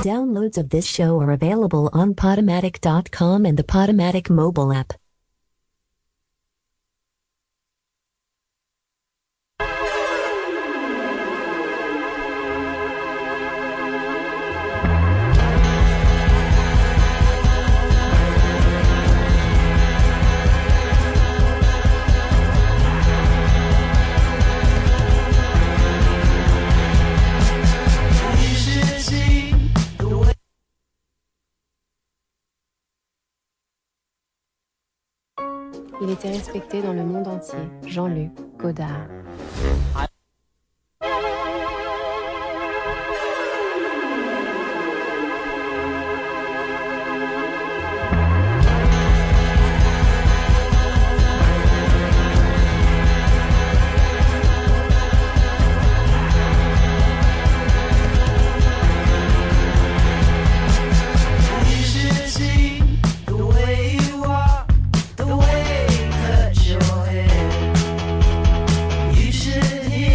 Downloads of this show are available on Podomatic.com and the Podomatic mobile app. Il était respecté dans le monde entier, Jean-Luc Godard. You should hear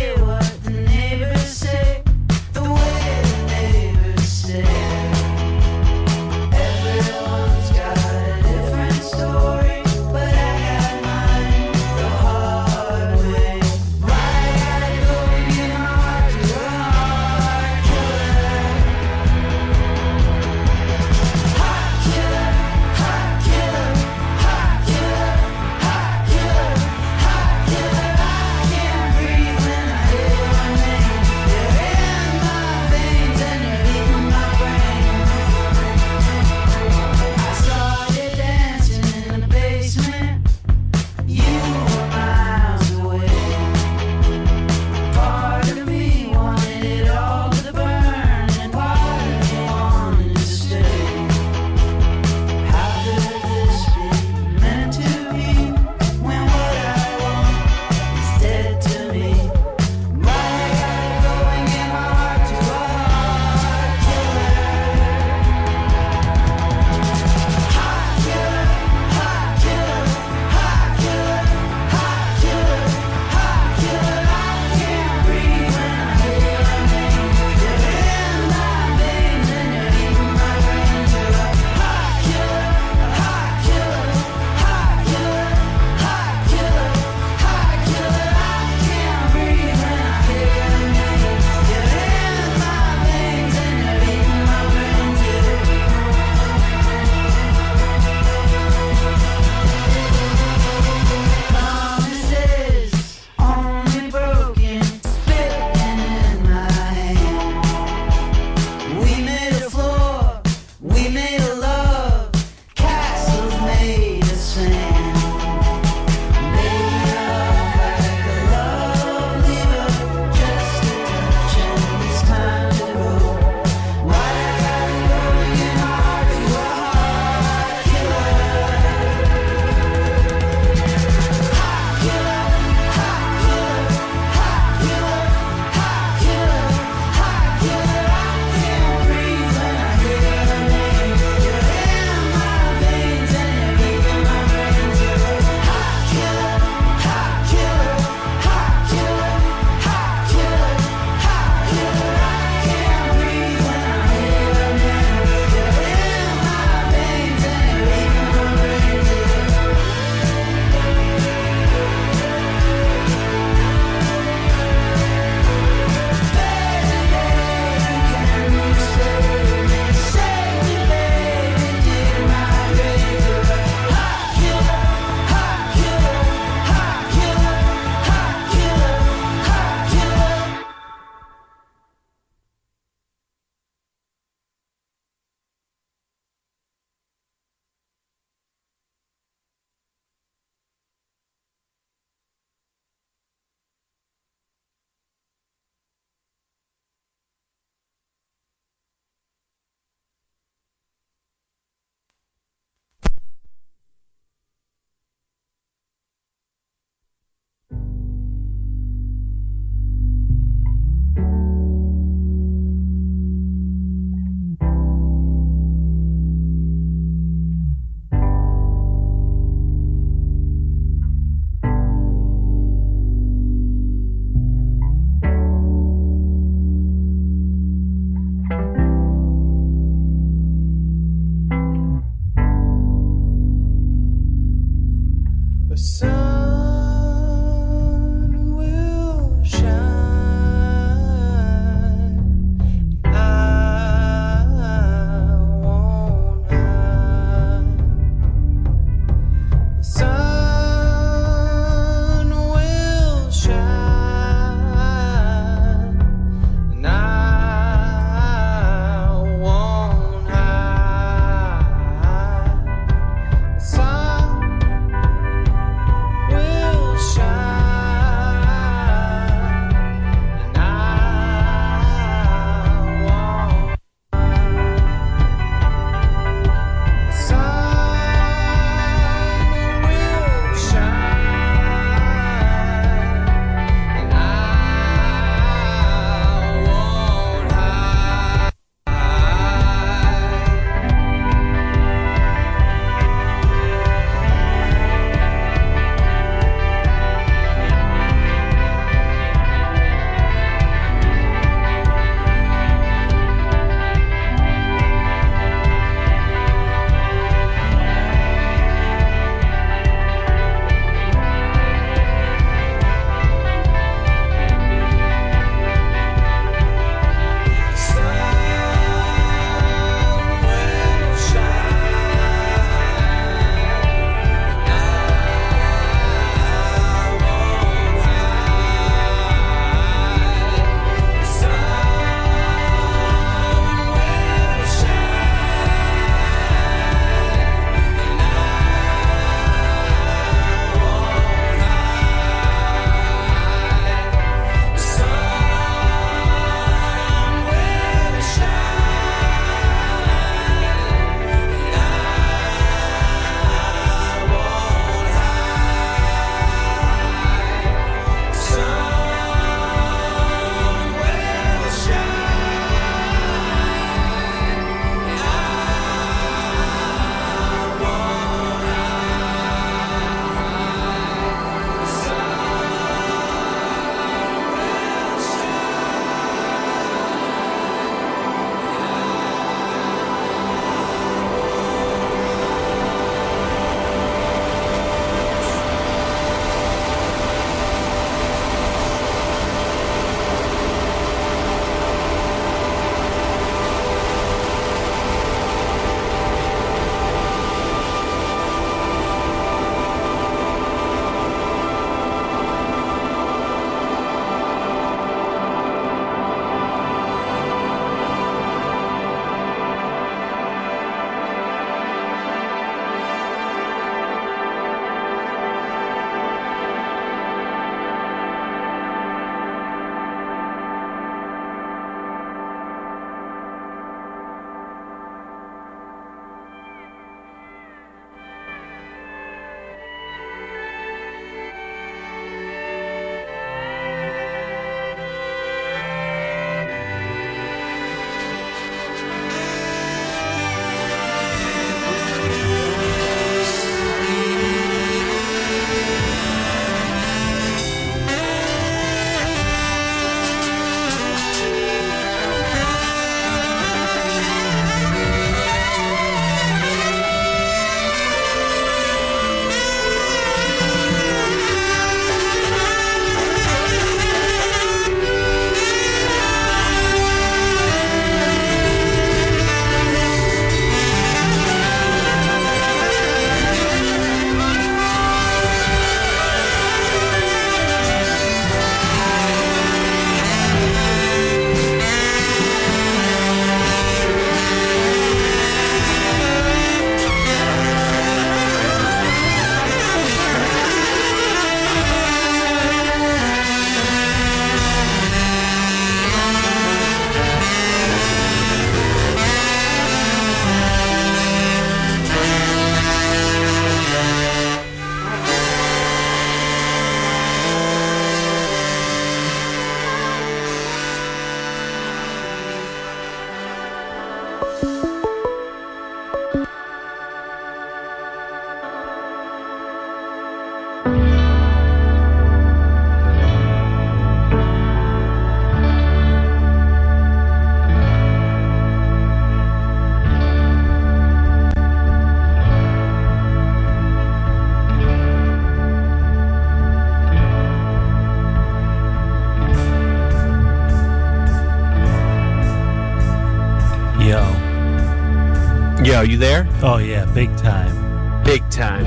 Yo, you there? Oh, yeah, big time. Big time.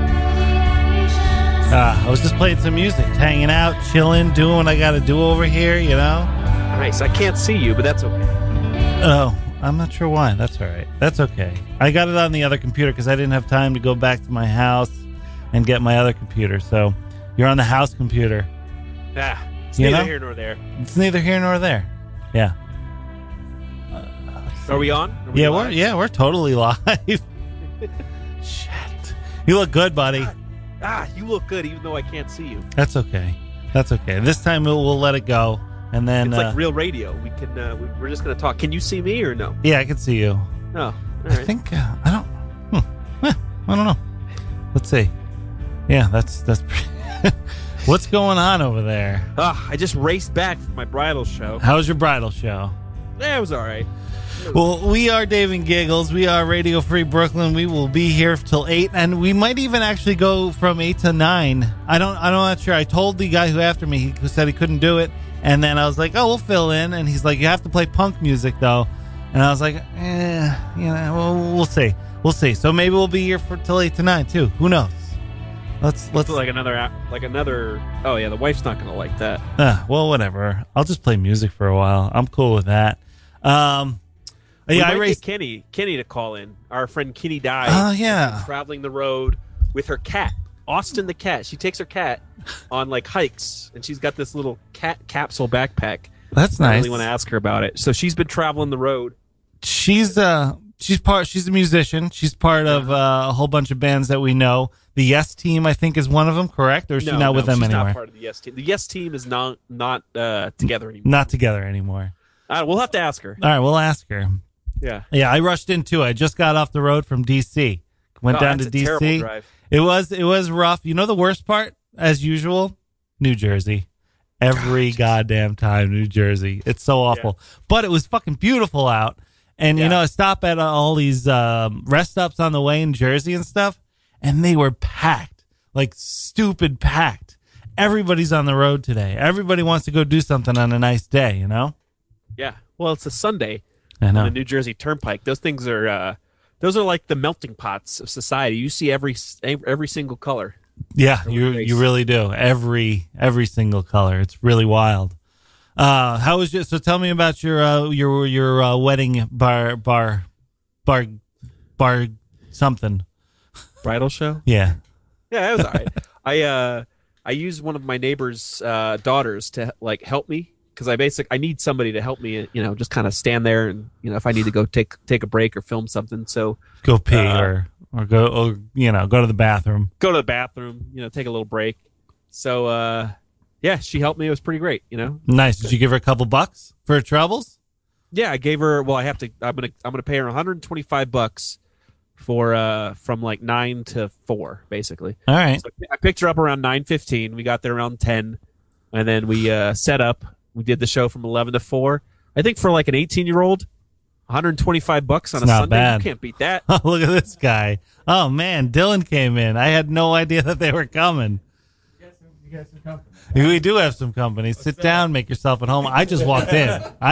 I was just playing some music, hanging out, chilling, doing what I got to do over here, you know? Nice. I can't see you, but that's okay. Oh, I'm not sure why. That's all right. That's okay. I got it on the other computer because I didn't have time to go back to my house and get my other computer. So you're on the house computer. It's You neither know? here nor there. It's neither here nor there. Yeah. Are we on? Are we Yeah, live? we're totally live. Shit. You look good, buddy. You look good even though I can't see you. That's okay. That's okay. This time we'll let it go. And then It's like real radio. We can. We're just gonna talk. Can you see me or no? yeah, I can see you. No. All I right. think I don't know. Let's see. Yeah, that's what's going on over there? I just raced back from my bridal show. How was your bridal show? Yeah, it was all right. Well, we are Dave and Giggles. We are Radio Free Brooklyn. We will be here till 8, and we might even actually go from 8 to 9. I'm not sure. I told the guy who after me, who said he couldn't do it, and then I was like, "Oh, we'll fill in." And he's like, "You have to play punk music, though." And I was like, well, we'll see. We'll see. So maybe we'll be here for till 8 to 9 too. Who knows? Let's like another. Oh yeah, the wife's not gonna like that. well, whatever. I'll just play music for a while. I'm cool with that. We I might raced. get Kenny to call in. Our friend Kenny died. Oh yeah. She's traveling the road with her cat, Austin the cat. She takes her cat on like hikes, and she's got this little cat capsule backpack. That's I nice. really want to ask her about it. So she's been traveling the road. She's a musician. She's part of a whole bunch of bands that we know. The Yes Team, I think, is one of them. Correct, or is she not with them she's anymore? Not part of the Yes Team. The Yes Team is not together anymore. Not together anymore. We'll have to ask her. All right, we'll ask her. Yeah. Yeah, I rushed into it. I just got off the road from DC. Went down to that's a terrible DC. drive. It was rough. You know the worst part, as usual, New Jersey. Every goddamn time, New Jersey. It's so awful. Yeah. But it was fucking beautiful out. And, you know, I stop at all these rest stops on the way in Jersey and stuff, and they were packed. Like, stupid packed. Everybody's on the road today. Everybody wants to go do something on a nice day, you know? Yeah. Well, it's a Sunday I know. on the New Jersey Turnpike. Those things are those are like the melting pots of society. You see every single color. Yeah, you really do. Every single color. It's really wild. How was so tell me about your wedding bar something. Bridal show? Yeah. Yeah, it was all right. I used one of my neighbor's daughters to like help me because I need somebody to help me, you know, just kind of stand there and, you know, if I need to go take a break or film something. So go pee or go to the bathroom. Go to the bathroom, you know, take a little break. So yeah, she helped me. It was pretty great, you know. Nice. Did you give her a couple bucks for her troubles? Yeah, I gave her. Well, I'm gonna pay her $125 for from like 9 to 4, basically. All right. So I picked her up around 9:15. We got there around 10, and then we set up. We did the show from 11 to 4. I think for like an 18-year-old, $125 on a not Sunday. bad. You can't beat that. Oh, look at this guy. Oh man, Dylan came in. I had no idea that they were coming. You got some company. We do have some company. Sit down, make yourself at home. I just walked in.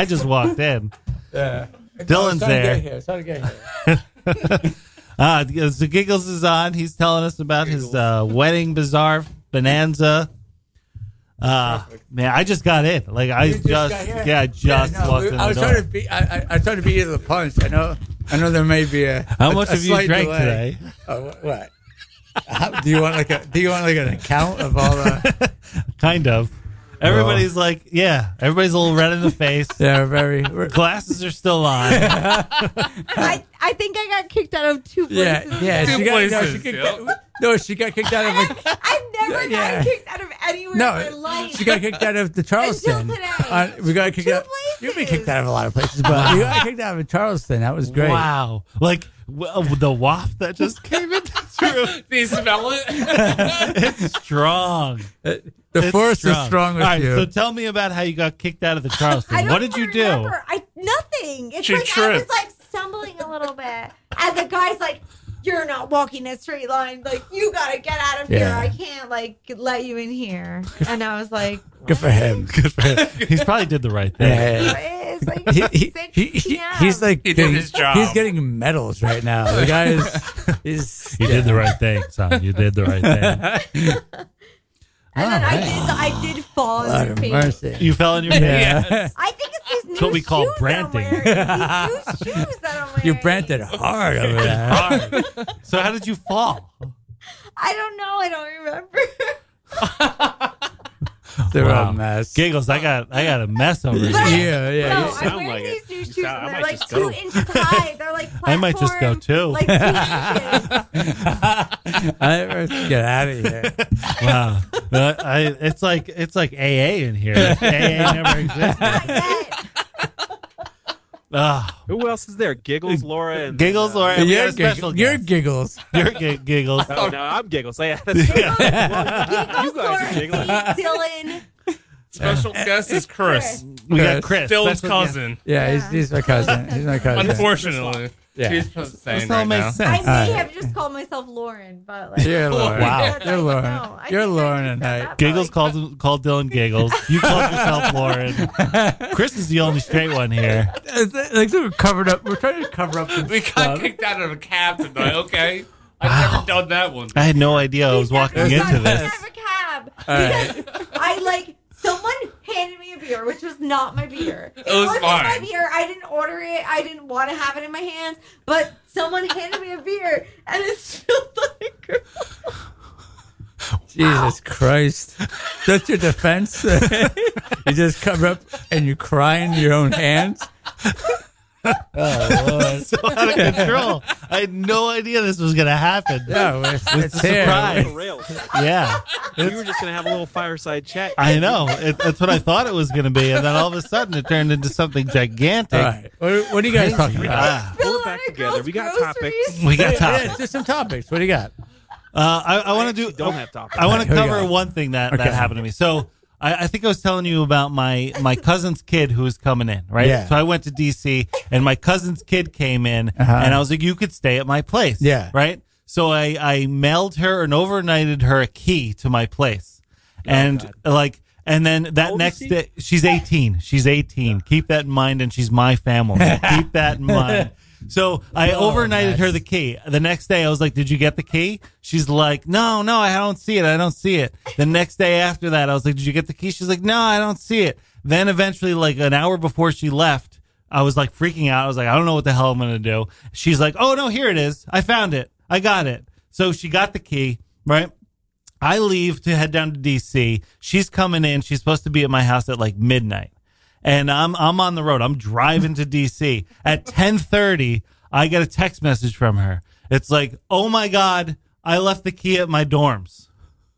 Yeah. Dylan's there. It's hard to get here. So Giggles is on. He's telling us about his wedding bazaar bonanza. Man, I just got in. Like I just walked in. I was trying to be. I tried to beat you to the punch. I know there may be a. How much have you drank delay. today? Oh, what? Do you want like an account of all the? Kind of. Everybody's like, yeah. Everybody's a little red in the face. They're very. Glasses are still on. I think I got kicked out of 2 places. Yeah. Two places. She got kicked out of. I've never gotten kicked out of anywhere in my life. She got kicked out of the Charleston. Until today. We got kicked 2 out. places. You've been kicked out of a lot of places, but you got kicked out of Charleston. That was great. Wow. Like the waft that just came in through. Do you smell it? It's strong. The force is strong with All right, you. so tell me about how you got kicked out of the Charleston. What did you do? Nothing. It's She like I was tripped. like stumbling a little bit, and the guy's like, "You're not walking a straight line. Like you gotta get out of here. Yeah. I can't like let you in here." And I was like, Good for him. Good for him. He probably did the right thing. Yeah. It's like 6 p.m. he's like He did his job. He's getting medals right now. The guy is You did the right thing, son. You did the right thing. And then I did fall Lord into of pain. mercy. You fell in your pants. Yeah. I think it's these new That's what we call shoes branting. that I'm wearing. These new shoes that I'm wearing. You branted hard over there. Hard. So how did you fall? I don't know. I don't remember. They're Wow. a mess. Giggles, I got a mess over here. Yeah. No, you I'm sound wearing like these it. new You shoes. sound- I And they're might like just 2 go. inches high. They're like I might just go platform, too. Like 2 inches. I never get out of here. Wow. It's like AA in here. AA never existed. Not yet. Who else is there? Giggles, Laura, and Giggles, Laura, and we got You're, a special you're guest. giggles. You're Giggles. Oh no, I'm Giggles. Yeah, that's Giggles, you guys Laura, are giggling. Dylan. Special guest is Chris, We got Chris. Phil's special guest. cousin. Yeah, he's my cousin. He's my cousin. Unfortunately, Yeah. she's just saying This all right now. makes I sense. may have just called myself Lauren, but like, You're Lauren. Wow. I You're Lauren. know. I You're think I Lauren just and said I. that, but, Giggles like, called Dylan Giggles. You called yourself Lauren. Chris is the only straight one here. Like we're covered up. We're trying to cover up. We got kicked out of a cab tonight. Okay, I've never done that one. I had no idea I was walking Never into got this. out of a cab because I like someone handed me a beer, which was not my beer. It was wasn't my fine. beer. I didn't order it. I didn't want to have it in my hands, but someone handed me a beer, and it smelled like. Jesus Christ. That's your defense? You just cover up and you cry in your own hands? Oh, Lord. So out of control. I had no idea this was going to happen. Yeah, it's a surprise. The rails. Yeah. We were just gonna have a little fireside chat. I know. That's what I thought it was going to be. And then all of a sudden it turned into something gigantic. All right. What are you guys talking about? Ah. We're back together. We got topics. We got Yeah, topics. just some topics. What do you got? I want to do. Don't have topics. I want to Here we cover go. one thing that Okay. happened to me. So I think I was telling you about my cousin's kid who was coming in, right? Yeah. So I went to DC and my cousin's kid came in and I was like, you could stay at my place. Yeah. Right. So I mailed her and overnighted her a key to my place. And and then that old next is she? day, she's 18. She's 18. Keep that in mind. And she's my family. Keep that in mind. So I overnighted her the key. The next day I was like, did you get the key? She's like, no, I don't see it. I don't see it. The next day after that, I was like, did you get the key? She's like, no, I don't see it. Then eventually, like an hour before she left, I was like freaking out. I was like, I don't know what the hell I'm going to do. She's like, oh no, here it is. I found it. I got it. So she got the key, right? I leave to head down to DC. She's coming in. She's supposed to be at my house at like midnight. And I'm on the road. I'm driving to DC. At 10:30, I get a text message from her. It's like, oh my God, I left the key at my dorms.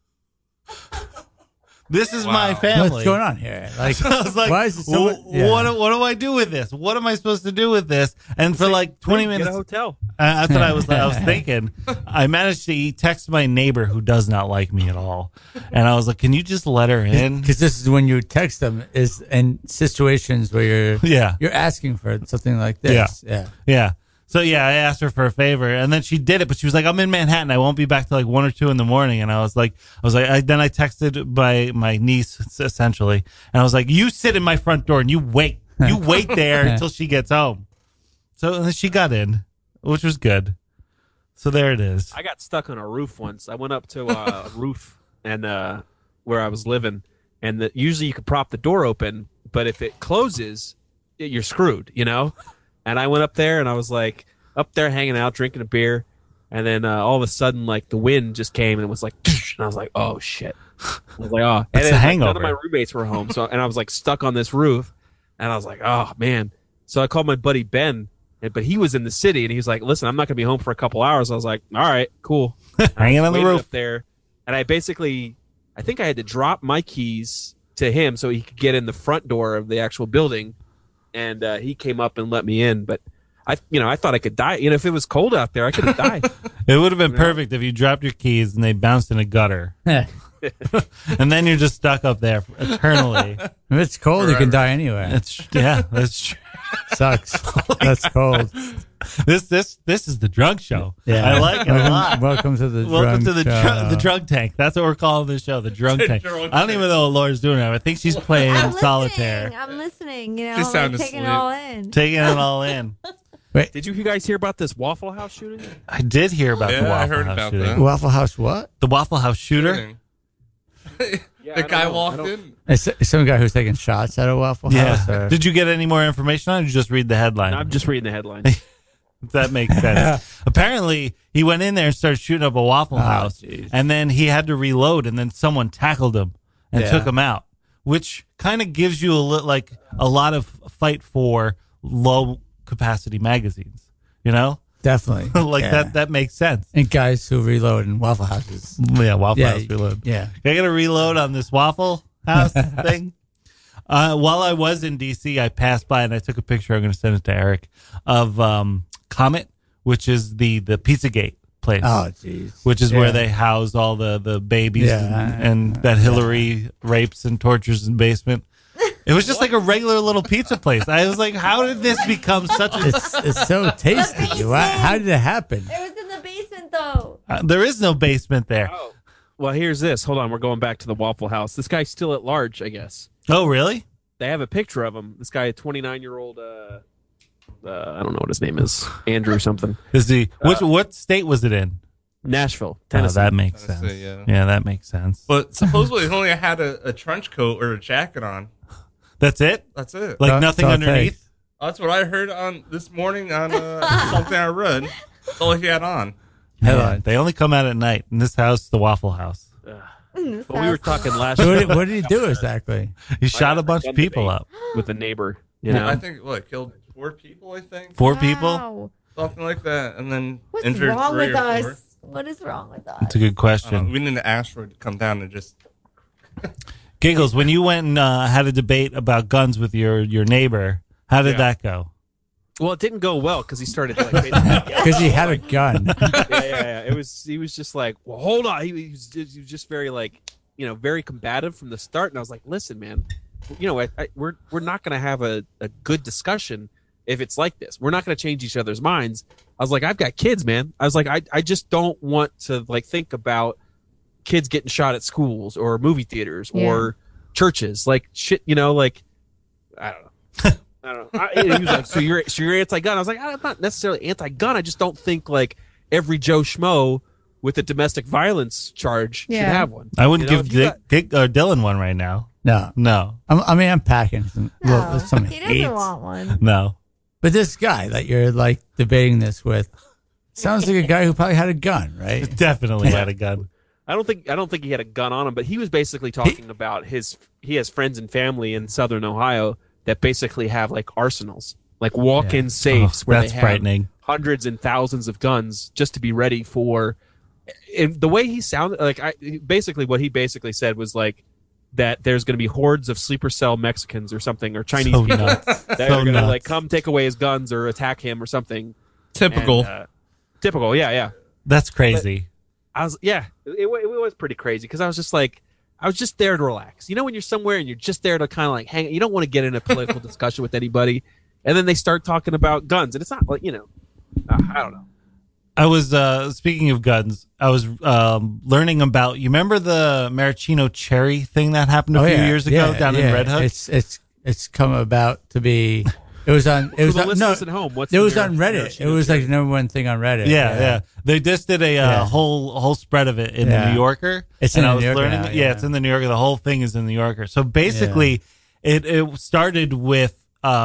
This is my family. What's going on here? Like, I was like, why is it so? what do I do with this? What am I supposed to do with this? And for like 20 Get minutes, a hotel. that's what I was thinking. I managed to text my neighbor who does not like me at all. And I was like, can you just let her in? Because this is when you text them is in situations where you're asking for something like this. Yeah. So yeah, I asked her for a favor, and then she did it. But she was like, "I'm in Manhattan. I won't be back till like 1 or 2 in the morning." And I was like, then I texted my niece essentially, and I was like, "You sit in my front door and you wait there until she gets home." So then she got in, which was good. So there it is. I got stuck on a roof once. I went up to a roof and where I was living, and usually you could prop the door open, but if it closes, you're screwed, you know. And I went up there and I was like up there hanging out, drinking a beer. And then all of a sudden, like the wind just came and it was like, and I was like, oh shit. I was like, oh, That's and the then, hangover. none of my roommates were home. And I was like stuck on this roof and I was like, oh man. So I called my buddy Ben, but he was in the city and he was like, listen, I'm not going to be home for a couple hours. I was like, all right, cool. Hanging on the Waited roof up there. And I think I had to drop my keys to him so he could get in the front door of the actual building. And he came up and let me in, but I thought I could die. If it was cold out there, I could have died. It would have been perfect if you dropped your keys and they bounced in a gutter, and then you're just stuck up there eternally. If it's cold, you can die anywhere. That's true. Sucks. That's cold. This is the drug show. Yeah. I like it a lot. Welcome to the Welcome to the show. the drug tank. That's what we're calling this show, the drug tank. drug I don't even know what Laura's doing now. I think she's playing I'm solitaire, listening. I'm listening. You know, She like sounded taking it asleep. all in. taking it all in. Did you guys hear about this Waffle House shooting? I did hear about the Yeah, I Waffle heard House about shooting. that. Waffle House what? The Waffle House shooter. The guy walked in. It's some guy who's taking shots at a Waffle House. Yeah. Or? Did you get any more information on it? Or did you just read the headline? I'm just reading the headline. That makes sense. Apparently, he went in there and started shooting up a Waffle House, jeez. and then he had to reload, and then someone tackled him and Yeah. took him out, which kind of gives you a lot of fight for low capacity magazines. You know, Definitely. Yeah. that makes sense. And guys who reload in Waffle Houses. Yeah, Waffle Yeah, House reload. Yeah. I got to reload on this Waffle House thing. While I was in DC, I passed by and I took a picture. I'm going to send it to Eric of Comet, which is the Pizzagate place. Oh, jeez. Which is Yeah. where they house all the babies Yeah. and that Hillary rapes and tortures in the basement. It was just like a regular little pizza place. I was like, how did this become such a... It's so tasty. How did it happen? It was in the basement, though. there is no basement there. Oh. Well, here's this. Hold on. We're going back to the Waffle House. This guy's still at large, I guess. Oh, really? They have a picture of him. This guy, a 29-year-old, I don't know what his name is. Andrew something. Is he... what state was it in? Nashville, Oh, Tennessee. that makes Tennessee, sense. yeah. That makes sense. But supposedly he only had a trench coat or a jacket on. That's it? That's it. Like That's nothing all it underneath? takes. That's what I heard on this morning on something I read. That's all he had on. Yeah, they only come out at night. In this house, the Waffle House. But we were talking last So year what did he do exactly? He shot a bunch gun of people debate up. with a neighbor. You know, I think killed 4 people. I think 4 people? Wow. something like that, and then What's injured wrong 3 with or us? 4. What is wrong with us? That's a good I don't know. question. We need an asteroid to come down and just. Giggles, when you went and had a debate about guns with your neighbor, how did that go? well, it didn't go well because he started like basically Because he had a gun. yeah. He was just like, well, hold on. He was just very like, very combative from the start. And I was like, listen, man, we're not going to have a good discussion if it's like this. We're not going to change each other's minds. I was like, I've got kids, man. I was like, I just don't want to like think about kids getting shot at schools or movie theaters or churches, like shit. Like I don't know. I don't know. He was like, so you're anti-gun? I was like, I'm not necessarily anti-gun. I just don't think like every Joe Schmo with a domestic violence charge should have one. I wouldn't If you give Dylan one right now. No. No. I'm packing No, some he hate. doesn't want one. No. But this guy that you're like debating this with sounds like a guy who probably had a gun, right? Definitely had a gun. I don't think he had a gun on him, but he was basically talking about he has friends and family in Southern Ohio that basically have like arsenals, like walk-in safes where that's they have frightening. hundreds and thousands of guns just to be ready for. And the way he sounded, like what he basically said was like that there's going to be hordes of sleeper cell Mexicans or something or Chinese So people nuts. that So are going to nuts. like come take away his guns or attack him or something. Typical. And, typical, yeah. That's crazy. It was pretty crazy because I was just like, I was just there to relax. When you're somewhere and you're just there to kind of like hang. You don't want to get in a political discussion with anybody, and then they start talking about guns, and it's not like I don't know. I was speaking of guns. I was learning about. You remember the Maraschino cherry thing that happened a few years ago down in Red Hook? It's come about to be. It was on. It For was the on, listeners no. at home, what's It the was on Reddit. maraschino It was like cherry? the number one thing on Reddit. Yeah. They just did a whole spread of it in the Yeah. New Yorker. It's in and the I was New Yorker learning. now, Yeah, yeah. it's in the New Yorker. The whole thing is in the New Yorker. So basically, it started with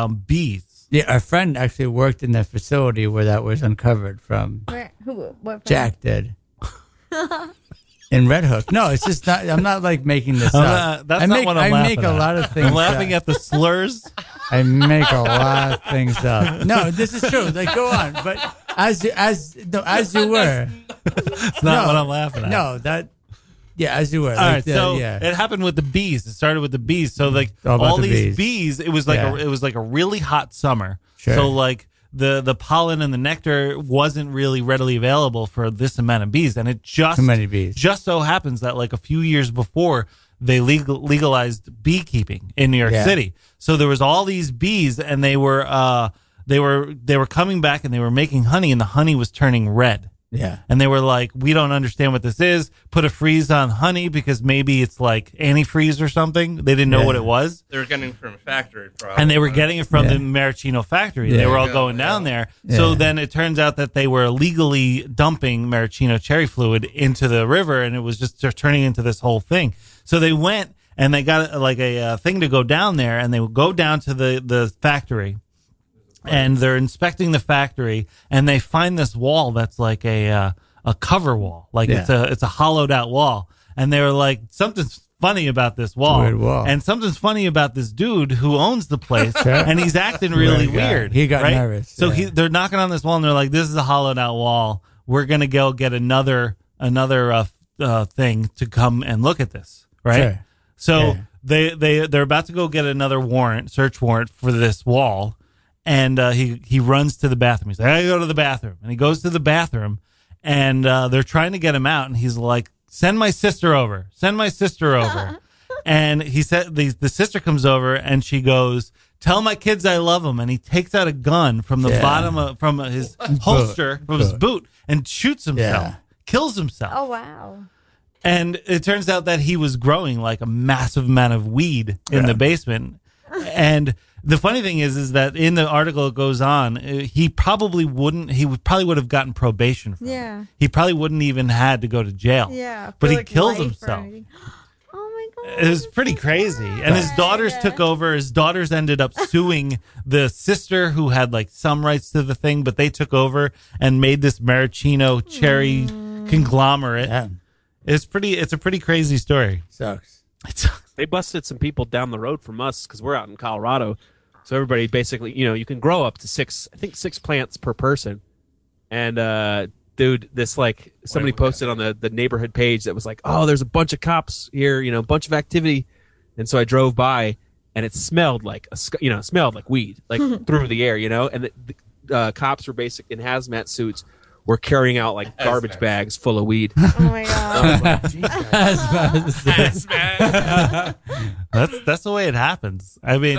bees. Yeah, our friend actually worked in the facility where that was uncovered from. What? Jack did. In Red Hook. No, it's just not. I'm not like making this up. That's I not make, what I'm I laughing make a at. lot of things. I'm laughing up. at the slurs. I make a lot of things up. No, this is true. Like, go on. But as you were. It's not what I'm laughing at. No, as you were. All right, so yeah. it happened with the bees. It started with the bees. So like All about all the these bees, it was like Yeah. it was like a really hot summer. Sure. So like the pollen and the nectar wasn't really readily available for this amount of bees, and it just Too many bees. Just so happens that like a few years before they legalized beekeeping in New York Yeah. City. So there was all these bees, and they were they were coming back and they were making honey, and the honey was turning red. Yeah. And they were like, we don't understand what this is. Put a freeze on honey because maybe it's like antifreeze or something. They didn't know what it was. They were getting it from a factory, probably. And they were getting it from the Maraschino factory. Yeah. They were all going down there. Yeah. So then it turns out that they were illegally dumping maraschino cherry fluid into the river, and it was just turning into this whole thing. So they went and they got like a thing to go down there, and they would go down to the factory. And they're inspecting the factory, and they find this wall that's like a cover wall, like it's a hollowed out wall. And they were like, something's funny about this wall, Weird wall. and something's funny about this dude who owns the place, and he's acting really weird. He got right? nervous. So yeah. they're knocking on this wall, and they're like, "This is a hollowed out wall. We're gonna go get another thing to come and look at this, right?" Sure. So they're about to go get another search warrant for this wall. And he runs to the bathroom. He's like, I gotta go to the bathroom. And he goes to the bathroom, and they're trying to get him out. And he's like, send my sister over. Send my sister over. And he said, the sister comes over, and she goes, tell my kids I love them. And he takes out a gun from the bottom from his holster, from his boot, and shoots himself, kills himself. Oh, wow. And it turns out that he was growing like a massive amount of weed in the basement. And the funny thing is that in the article it goes on, he probably would have gotten probation from it. He probably wouldn't even had to go to jail. Yeah. But he like kills life or himself. anything. Oh my God. It was pretty crazy. And his daughters took over. His daughters ended up suing the sister who had like some rights to the thing, but they took over and made this maraschino cherry conglomerate. Yeah. It's a pretty crazy story. Sucks. They busted some people down the road from us because we're out in Colorado. So everybody basically, you can grow up to six plants per person. And, dude, this like somebody posted on the neighborhood page that was like, oh, there's a bunch of cops here, a bunch of activity. And so I drove by, and it smelled like, smelled like weed, like through the air, and the cops were in hazmat suits. Were carrying out like garbage bags full of weed. Oh my God. That's the way it happens. I mean,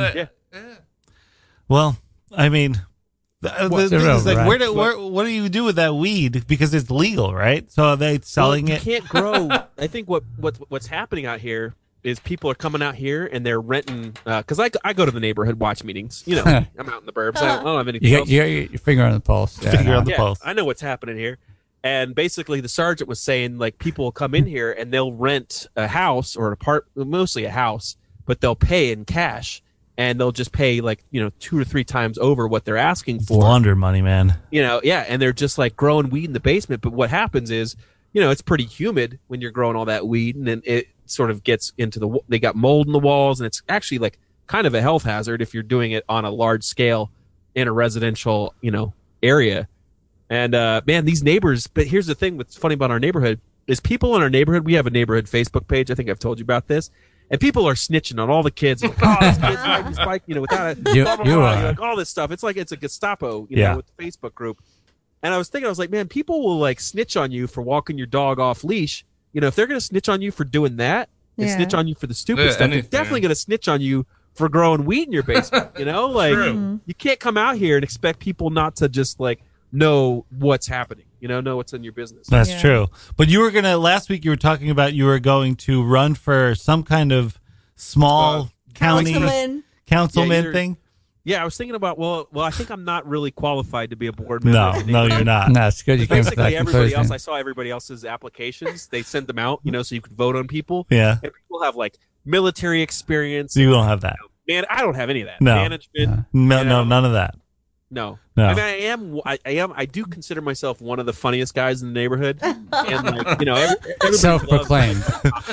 well, I mean, the thing is like, what do you do with that weed? Because it's legal, right? So are they selling it? You can't grow. I think what's happening out here is people are coming out here and they're renting. Because I go to the neighborhood watch meetings. I'm out in the burbs. I don't have anything else. You got your finger on the pulse. Finger on the pulse. I know what's happening here. And basically, the sergeant was saying, like, people will come in here and they'll rent a house or mostly a house, but they'll pay in cash. And they'll just pay, like, 2 or 3 times over what they're asking for. Launder money, man. And they're just, like, growing weed in the basement. But what happens is, it's pretty humid when you're growing all that weed, and then it sort of gets into they got mold in the walls, and it's actually, like, kind of a health hazard if you're doing it on a large scale in a residential, area. And, man, these neighbors, but here's the thing what's funny about our neighborhood is people in our neighborhood, we have a neighborhood Facebook page. I think I've told you about this. And people are snitching on all the kids. Like, oh, this kid's riding his bike, without it. You blah, blah, blah, are. like all this stuff. It's like it's a Gestapo, with the Facebook group. And I was like, man, people will like snitch on you for walking your dog off leash. If they're going to snitch on you for doing that and snitch on you for the stupid stuff, they're definitely going to snitch on you for growing weed in your basement. Like you can't come out here and expect people not to just like know what's happening. Know what's in your business. That's true. But you were last week you were talking about you were going to run for some kind of small county councilman thing. Yeah, I was thinking about, well, I think I'm not really qualified to be a board member. No, you're not. No, it's good. You came to that Basically, everybody conclusion. else, I saw everybody else's applications. They send them out, so you could vote on people. Yeah. And people have like military experience. You don't have that. Man, I don't have any of that. No. Management. No, none of that. No. No. I mean, I do consider myself one of the funniest guys in the neighborhood. And like, everybody Self-proclaimed.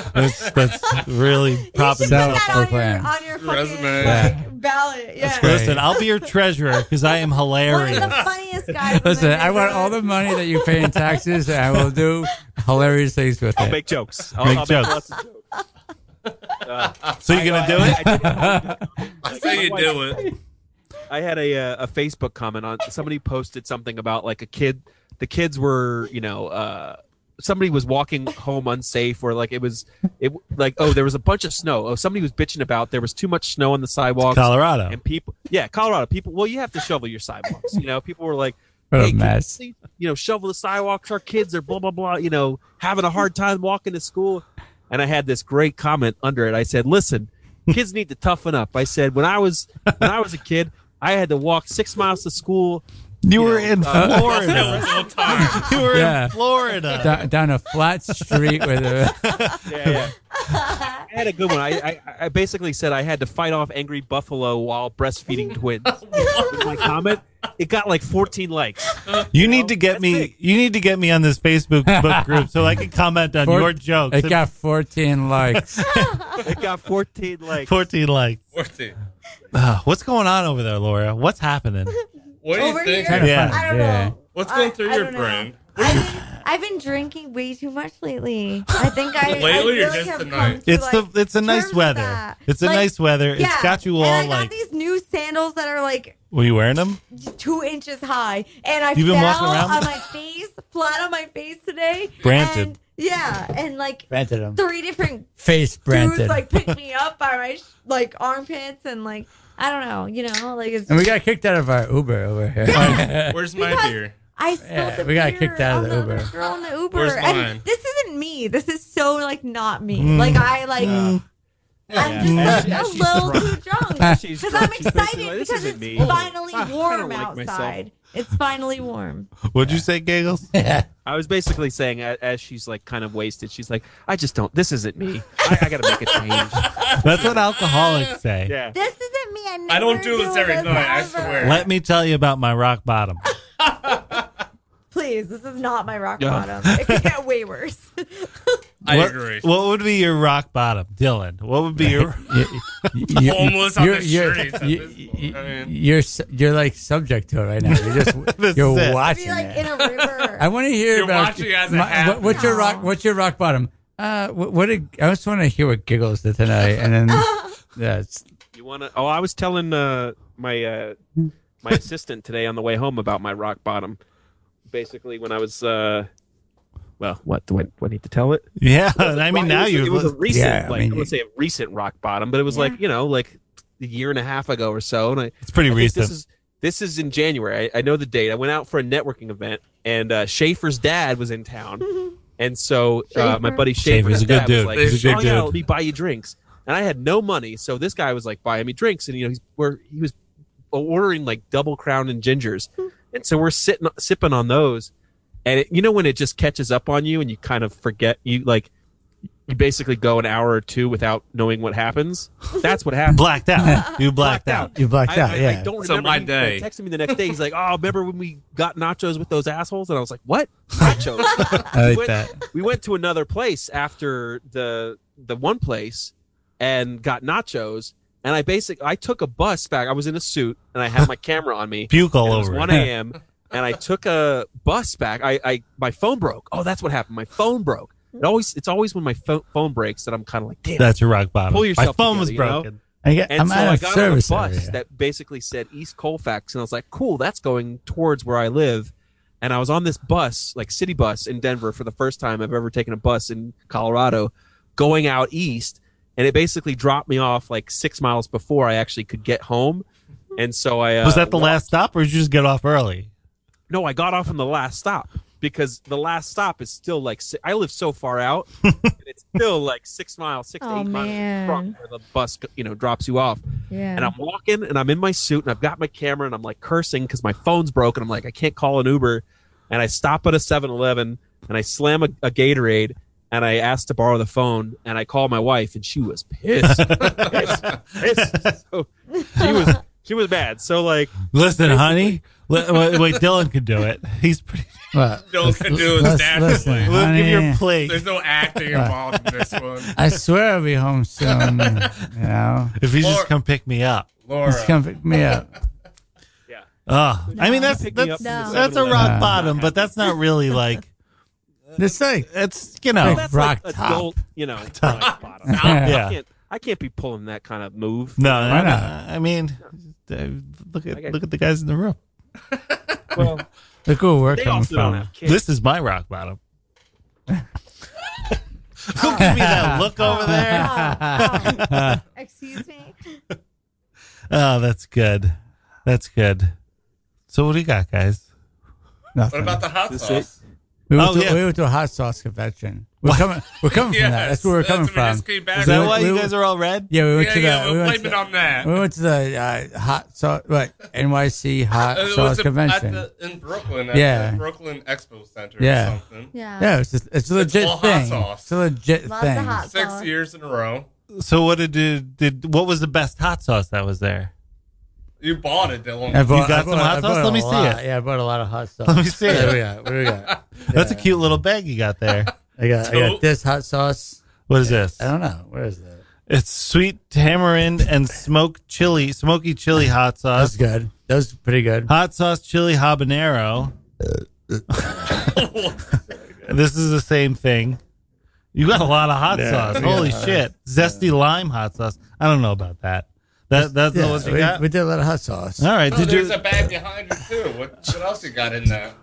That's really propping That yourself. on your fucking Resume. ballot. Yeah. Listen, I'll be your treasurer because I am One hilarious. of the funniest guys. in the Listen, I want all neighborhood. the money that you pay in taxes, and I will do hilarious things with I'll it. make jokes. Make I'll jokes. make lots of jokes. So you're gonna do it? I say you do it. I had a Facebook comment on somebody posted something about like a kid. The kids were, somebody was walking home unsafe, or like there was a bunch of snow. Oh, somebody was bitching about there was too much snow on the sidewalks. Colorado. And Colorado people. Well, you have to shovel your sidewalks. People were like, What a "Hey, mess. can you please, shovel the sidewalks. Our kids are blah blah blah. Having a hard time walking to school." And I had this great comment under it. I said, "Listen, kids need to toughen up." I said, when I was a kid, I had to walk 6 miles to school. You were in Florida. You were Yeah. in Florida. Down a flat street with a. Yeah. I had a good one. I basically said I had to fight off angry buffalo while breastfeeding twins. Was my comment. It got like 14 likes. You need to get me. big. You need to get me on this Facebook book group so I can comment on your jokes. It got 14 likes. It got 14 likes. 14 likes. 14. What's going on over there, Laura? What's happening? What do you Over think? here? Yeah. I don't Yeah. know. What's going through I your don't know. brain? I've been drinking way too much lately. I think I Lately I or really just have tonight? come to, It's a nice terms with weather. that. It's a Like, nice weather. yeah. It's got you all and I like. got these new sandals that are like Were you wearing them? 2 inches high, and I You've been fell walking around on with- my face, flat on my face today. Branted. And like Branded him. 3 different Face dudes branded. like picked me up by my armpits, and like I don't know, like it's. And we got kicked out of our Uber over here. Where's my Because beer? I spilled Yeah, the we got beer kicked out of on the Uber. other girl in the Uber. Where's And mine? this isn't me. This is so like not me. Like I like. I'm just like Yeah, a she's little drunk. too drunk She's because drunk. I'm She's basically excited like, "This because isn't it's me." finally I don't warm like myself. outside. It's finally warm. What'd you say, Giggles? I was basically saying, as she's like kind of wasted, she's like, "I just don't. This isn't me. I got to make a change." That's what alcoholics say. Yeah. This isn't me. I never I don't do this every night, I ever. swear. Let me tell you about my rock bottom. Please, this is not my rock Yeah. bottom. It could get way worse. I what, agree. What would be your rock bottom, Dylan? What would be your? Homeless on the streets at this point. I mean, You're like subject to it right now. You're This you're is it. watching Be like it. in a river. I want to hear You're about watching as a hat. what's your rock. What's your rock bottom? What did, I just want to hear what Giggles did tonight, and then that's You want to? Oh, I was telling my assistant today on the way home about my rock bottom. Basically, when I was well, what do I need to tell it? Yeah, I mean now It was a recent, Yeah, I like mean, I would say a recent rock bottom, but it was like like a year and a half ago or so. And it's pretty I think recent. This is in January. I know the date. I went out for a networking event, and Schaefer's dad was in town, and so my buddy Schaefer's Schaefer's a good dad dude. was like, He's a good "Oh yeah, dude." let me buy you drinks." And I had no money, so this guy was like buying me drinks, and he was ordering like Double Crown and gingers, and so we're sipping on those, and when it just catches up on you and you kind of forget, you basically go an hour or two without knowing what happens. That's what happened. Blacked out. You blacked out. you blacked out. I Yeah. don't remember. So my He day. texted me the next day. He's like, "Oh, remember when we got nachos with those assholes?" And I was like, "What nachos?" I like that. We went to another place after the one place and got nachos. And I took a bus back. I was in a suit and I had my camera on me. Puke all And it was over. 1 it. a.m. and I took a bus back. My phone broke. Oh, that's what happened. My phone broke. It's always when my phone breaks that I'm kind of like, damn. That's your rock bottom. Pull yourself My phone was together, you know? broken. And I'm so out I of got on a service bus over here. that basically said East Colfax, and I was like, cool, that's going towards where I live. And I was on this bus, like city bus in Denver, for the first time I've ever taken a bus in Colorado, going out east, and it basically dropped me off like 6 miles before I actually could get home. And so I Was that the walked- last stop, or did you just get off early? No, I got off on the last stop because the last stop is still like I live so far out, and it's still like 6 miles, 6 to Oh, 8 miles man. from where the bus drops you off. Yeah. And I'm walking and I'm in my suit and I've got my camera and I'm like cursing because my phone's broken. I'm like, I can't call an Uber. And I stop at a 7-Eleven and I slam a Gatorade and I asked to borrow the phone and I call my wife and she was pissed. pissed. So she was bad. So like, Listen, honey. Wait, Dylan could do it. He's pretty. What? Dylan can do it naturally. Listen, Look, give your honey, plate. There's no acting involved in this one. I swear I'll be home soon. If he Or- just come pick me up. Laura. Just come pick me up. yeah. I mean, that's Pick me up that's, from No. that's a 7-Eleven. rock bottom, but that's not really like. It's like It's know. That's rock like top. adult, rock bottom. Yeah. I can't be pulling that kind of move. No, Why no, not? I mean, look at the guys in the room. Well, look where we're they coming also don't from. have kids. This is my rock bottom. Don't give me that look over there. Excuse me. Oh, that's good. That's good. So what do you got, guys? Nothing. What about the hot This sauce? We went, Oh, to, yeah. we went to a hot sauce convention. We're coming from that. That's where we're coming we from. just came back Is that from. why you we- guys are all red? Yeah, we went to the. Yeah, we went blame to it on that. We went to the hot sauce, NYC hot It sauce was convention. in Brooklyn, at Yeah. the Brooklyn Expo Center Yeah. or something. Yeah. Yeah, it's a legit all hot thing. sauce. It's a legit Lots thing. of hot 6 sauce. years in a row. So what what was the best hot sauce that was there? You bought it, Dylan. I bought- got I some bought- hot I sauce? bought Let me a see lot. it. Yeah, I bought a lot of hot sauce. Let me see What do it. we got? What do we got? That's a Yeah. cute little bag you got there. I got this hot sauce. What is this? I don't know. Where is that? It's sweet tamarind and smoky chili hot That's sauce. good. That was pretty good. Hot sauce chili habanero. This is the same thing. You got a lot of hot sauce. Holy shit. Zesty lime hot sauce. I don't know about that. That's the ones you got? we did a lot of hot sauce. All right. Oh, Did there's you a bag behind you, too. What else you got in there?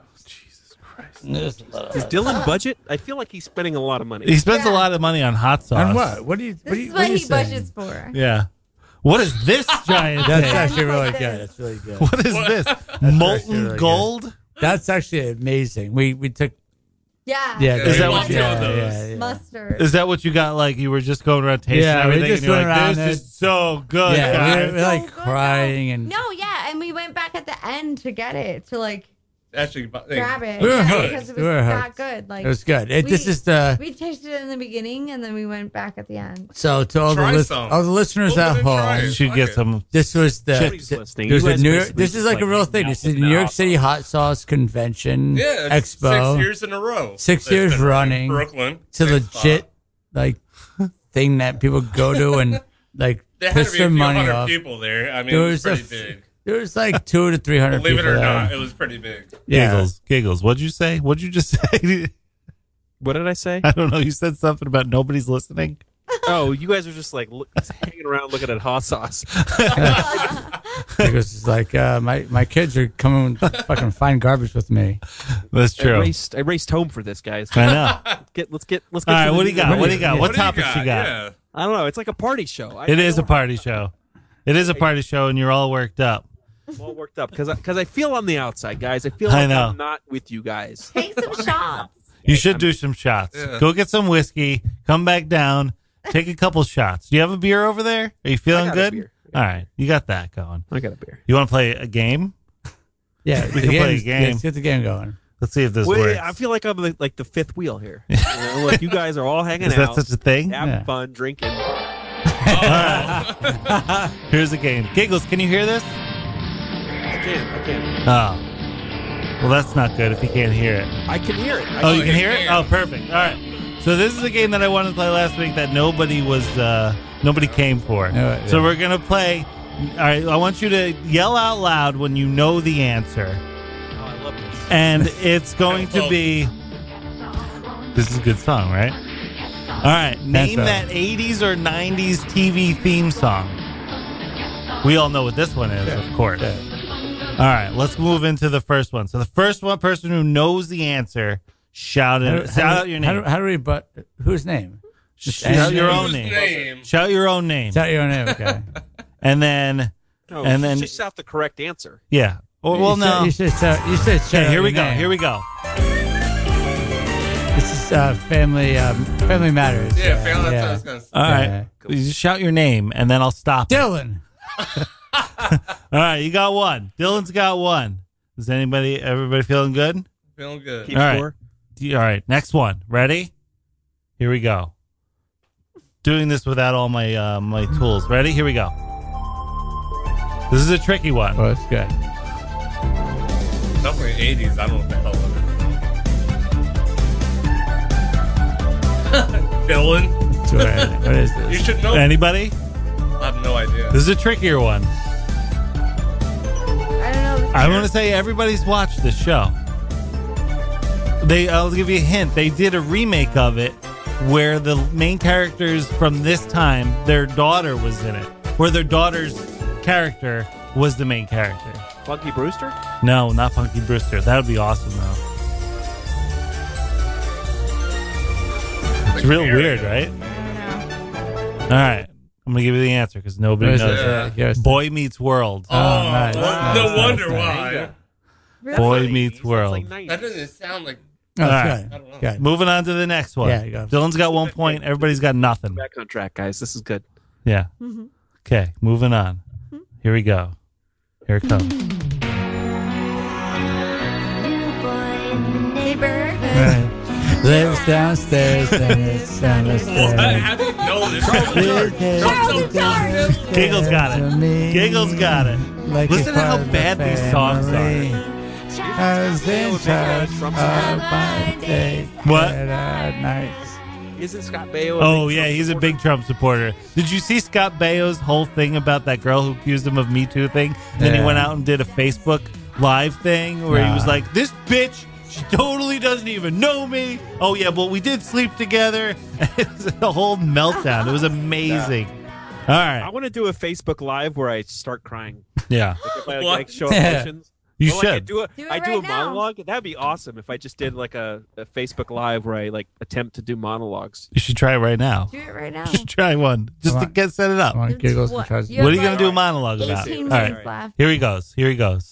Is Dylan budget? I feel like he's spending a lot of money. He spends a Yeah. lot of money on hot sauce. And what? What do you? This do you- is what what are you he saying? budgets for. Yeah. What is this giant That's thing? actually really like good. this. That's really good. What is this? Molten really good. gold? That's actually amazing. We took Yeah. yeah. Is that what you- yeah. Mustard. Is that what you got? Like you were just going around tasting Yeah, we everything, just and you're went like, around "This it. is so good, Yeah, guys." we were like So good, crying though. and No, yeah, and we went back at the end to get it to like Actually, grab it. We were yeah, hooked. because it We was were that hooked. good. Like it was good. This we- is the we tasted it in the beginning and then we went back at the end. so to all Try the some. all the listeners Open at and try home. it. You should get Okay. some. This was the Nobody's listening. there's You a guys New basically this is just, like a real thing. It's the New York City Hot Sauce Convention Yeah, it's Expo. 6 years in a row. 6 It's years been running. Brooklyn. It's a same legit spot. like thing that people go to and like There had piss to be their a few money hundred off. people there. I mean, There it was was pretty big. There was like 200 to 300 Believe it people or there. not, it was pretty big. Yeah. Giggles. What'd you say? What'd you just say? What did I say? I don't know. You said something about nobody's listening. Oh, you guys are just like just hanging around looking at hot sauce. Because it's like my kids are coming fucking find garbage with me. That's true. I raced home for this, guys. I know. Let's get. All to right. the What do you got? meat. What do you got? What do you topics you got? Yeah. I don't know. It's like a party show. It is a party show. It is a party show, and you're all worked up. I'm all worked up because I feel on the outside, guys. I feel I like know. I'm not with you guys. Take some shots. You should do some shots. Yeah. Go get some whiskey. Come back down. Take a couple shots. Do you have a beer over there? Are you feeling I got a good? beer. All right. You got that going. I got a beer. You want to play a game? Yeah, We can play a game. Let's get the game going. Let's see if this Wait, works. I feel like I'm like the fifth wheel here. You know, like you guys are all hanging Is that out, such a thing? having Yeah. fun, drinking. Here's the game. Giggles, can you hear this? I can. Oh. Well, that's not good if you can't hear it. I can hear it. Oh, you can hear it? Oh, perfect. All right. So this is a game that I wanted to play last week that nobody came for. Yeah. So we're going to play. All right. I want you to yell out loud when you know the answer. Oh, I love this. And it's going to be. This is a good song, right? All right. Name that 80s or 90s TV theme song. We all know what this one is, of course. All right. Let's move into the first one. So the first one person who knows the answer, shout out your name. How do we but whose name? Shout your own Whose name. name? Shout your own name. Shout your own name, okay. And then, No, and you then, just have the correct answer. yeah. Well, no. You should shout Okay, out here we your go. name. Here we go. This is Family Matters. Yeah, family. That's what I was gonna say. All right. Yeah. You just shout your name, and then I'll stop. it. Dylan. All right. You got one. Dylan's got one. Is everybody feeling good? Feeling good. Keep All right. score. All right. Next one. Ready? Here we go. Doing this without all my my tools. Ready? Here we go. This is a tricky one. Oh, it's good. Definitely 80s. I don't know what the hell it is. Dylan. What is You this? should know. Anybody? I have no idea. This is a trickier one. I don't know. I want to say everybody's watched this show. I'll give you a hint. They did a remake of it where the main characters from this time, their daughter was in it. Where their daughter's character was the main character. Funky Brewster? No, not Punky Brewster. That would be awesome, though. It's real weird, right? All right. I'm going to give you the answer because nobody knows. Boy Meets World. Oh, nice. No wonder why. Boy Meets World. Like 90s. That doesn't sound like. Oh, All right. I don't know. Good. Moving on to the next one. Yeah, you go. Dylan's got 1 point. Everybody's got nothing. Back on track, guys. This is good. Yeah. Okay, moving on. Here we go. Here it comes. Neighborhood. Lives downstairs and it's down the Well, stairs. how do you know this? Giggles got it. Giggles got it. Listen to how bad these songs are. I was in charge of my day. What? Nights. Isn't Scott Baio? Oh, yeah, he's a big Trump supporter. Did you see Scott Baio's whole thing about that girl who accused him of Me Too thing? And then he Yeah. went out and did a Facebook Live thing where he was Nah. like, this bitch, she totally doesn't even know me. Oh, yeah, well, we did sleep together. It was a whole meltdown. It was amazing. All I right. want to do a Facebook Live where I start crying. Yeah. Like if I What? like show Yeah. emotions. You Or, like, I should. do it a right now. monologue. That'd be awesome if I just did like a Facebook Live where I like attempt to do monologues. You should try it right now. Do it right now. You should try one just Come to on. get set it up. I want giggles What? and tries. You What are you have going to do a like monologue Let me about? see. 15 All right. minutes left. Here he goes. Here he goes.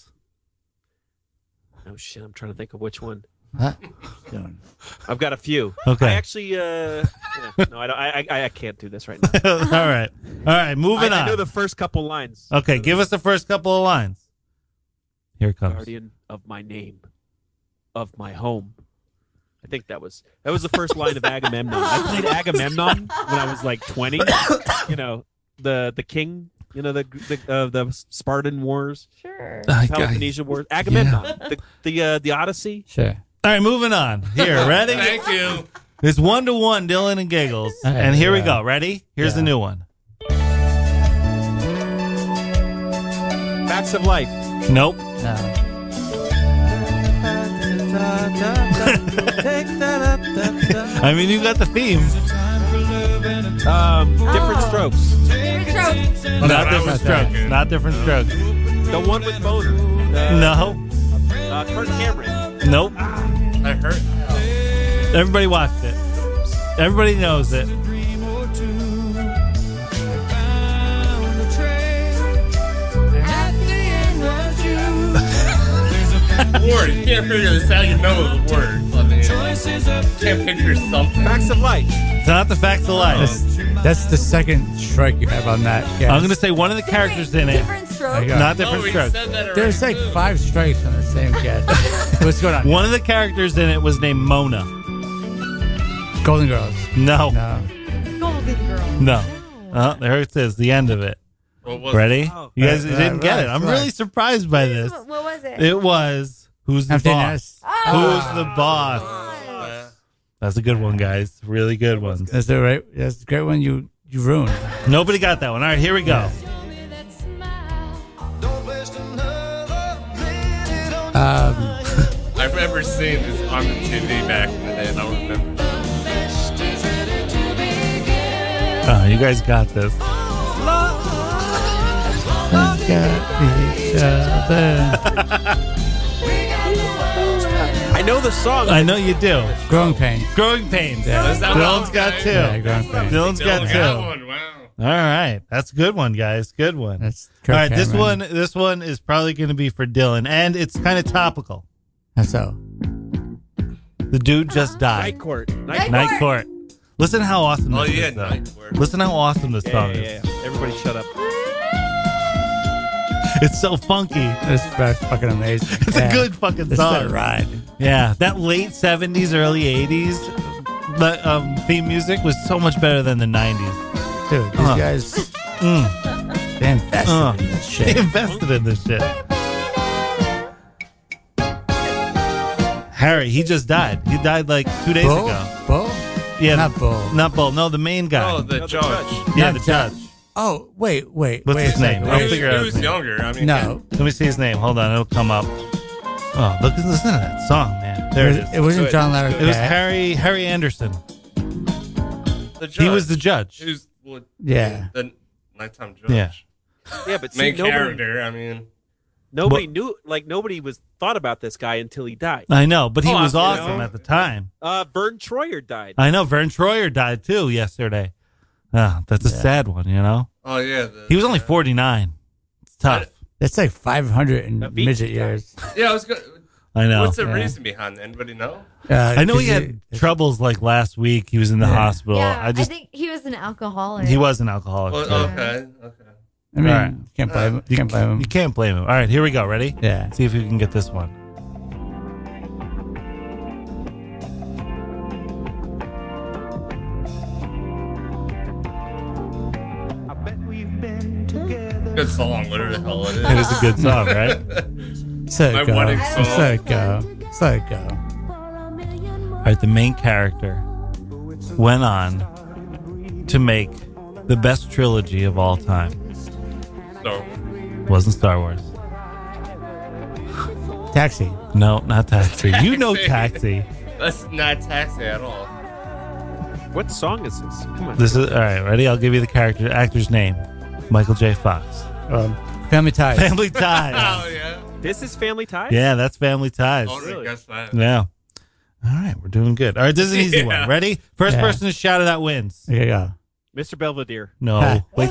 Oh shit! I'm trying to think of which one. Doing. I've got a few. Okay. I actually, no, I don't. I can't do this right now. All right. All right. Moving I on. know the first couple lines. Okay. Give us the first couple of lines. Here it comes. Guardian of my name, of my home. I think that was the first line of Agamemnon. I played Agamemnon when I was like 20. You know, the king. You know, the Spartan Wars, Sure. Peloponnesian Wars, Agamemnon, the Odyssey. Sure. All right. Moving on. Here. Ready? Thank you. It's 1-1, Dylan and Giggles. Okay, And here we yeah. go. Ready? Here's the Yeah. new one. Facts of Life. Nope. No. I mean, you got the theme. Different Strokes. Favorite trope. Not different not strokes. that. Not different strokes. The one with Boner. No. Kurt Cameron. Nope. I heard. Everybody watched it. Everybody knows it. Word. You can't figure this out. You know the words. I mean, can't picture something. Facts of Life. It's not the facts of life. That's the second strike you have on that. Guess. I'm going to say one of the characters in it. Different There stroke. you go. Not different Oh, we strokes. said that already. There's like 5 strikes on the same guess. What's going on? One of the characters in it was named Mona. Golden Girls. No. No. Golden Girl. No. There it is. The end of it. What was Ready? Oh. You guys Right, didn't get it. right, I'm right. really surprised by this. What was it? It was Who's the Boss? Emptiness. Who's the boss? that? That's a good one, guys. Really good ones. That's the right. That's the great one. You ruined. Nobody got that one. All right, here we go. I remember seeing this on the TV back in the day. And I don't remember. Oh, you guys got this. Got each other. I know the song. I know you do. Growing pains. Growing Pains. Yeah. That's that Dylan's one, got guys. two. Yeah, growing pains. Dylan's got Dylan two. got one. Wow. All right, that's a good one, guys. Good one. That's All Kirk right, Cameron. this one is probably going to be for Dylan, and it's kind of topical. That's so. The dude just died. Night Court. Night Court. Listen how awesome Oh, this yeah, is, though. Night Court. Listen how awesome this Yeah, song yeah, is. yeah. Everybody shut up. It's so funky. This is fucking amazing. It's a good fucking This song. is a ride. Yeah, that late 70s, early 80s the theme music was so much better than the 90s. Dude, these guys, they invested in this They shit. invested in this shit. Harry, he just died. He died like 2 days Bull? ago. Bull? Yeah, Not Bull. Not Bull. No, the main guy. Oh, the the judge. judge. yeah, not the judge. Oh, wait. What's wait his a name? second. I'll He figure out was his name. younger. I mean, No. Let me see his name. Hold on, it'll come up. Oh, listen to that song, man. There it is. It wasn't Good. John Larroquette. It was Harry Anderson. the judge. He was the judge. Who's well, Yeah. the nighttime judge. Yeah. Yeah, but see, Main nobody, character. I mean, Nobody knew, like nobody was thought about this guy until he died. I know, but he was you awesome know. at the time. Vern Troyer died. I know. Vern Troyer died too yesterday. That's a sad one, you know. Oh yeah. He was only 49. It's tough. That's like 500 in A midget beach years. Yeah, I was good. I know. What's the Yeah. reason behind that? Anybody know? I know he had troubles like last week. He was in the hospital. Yeah, I just think he was an alcoholic. he was an alcoholic. Well, too. okay. I mean, All right. can't blame him. You Can't blame him. You can't blame him. All right, here we go. Ready? Yeah. See if we can get this one. Good song, whatever the hell it is. It is a good song, right? So My go. wedding So song. go. So go. All right, the main character went on to make the best trilogy of all time. So, Wasn't Star Wars. Taxi. No, not Taxi. You know Taxi. that's not Taxi at all. What song is this? Come on. This is all right. Ready? I'll give you the actor's name. Michael J. Fox. Family Ties. Family Ties. Oh yeah. This is Family Ties? Yeah, that's Family Ties. Oh, really? Guess that. Yeah. All right, we're doing good. All right, this is an easy Yeah. one. Ready? First Yeah. person to shout it out wins. Here you go. Mr. Belvedere. No. Wait.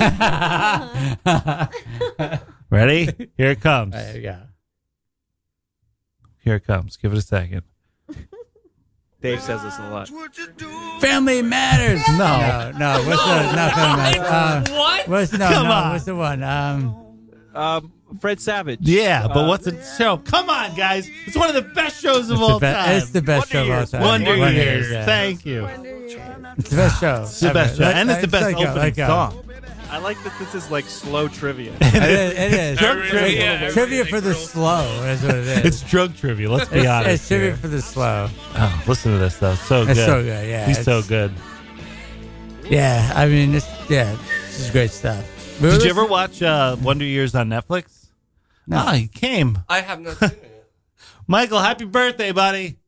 Ready? Here it comes. There you go. Here it comes. Give it a second. Dave says this a lot. Family Matters. No. What's the not Family Matters? What? Come on. What's the one? Fred Savage. Yeah, but what's the show? Come on, guys. It's one of the best shows of all time. It's the best show of all time. Wonder Years. yeah. Thank you. It's the best show. It's the best show. And it's the best opening song. I like that this is like slow trivia. It is. Drug trivia. Trivia for the slow is what it is. It's drug trivia. Let's be honest. It's trivia here. for the slow. Oh, listen to this, though. So good. It's so good, yeah. He's so It's- good. Yeah, I mean, this is great stuff. Did you ever watch Wonder Years on Netflix? No. Oh, he came. I have not seen it. Michael, happy birthday, buddy.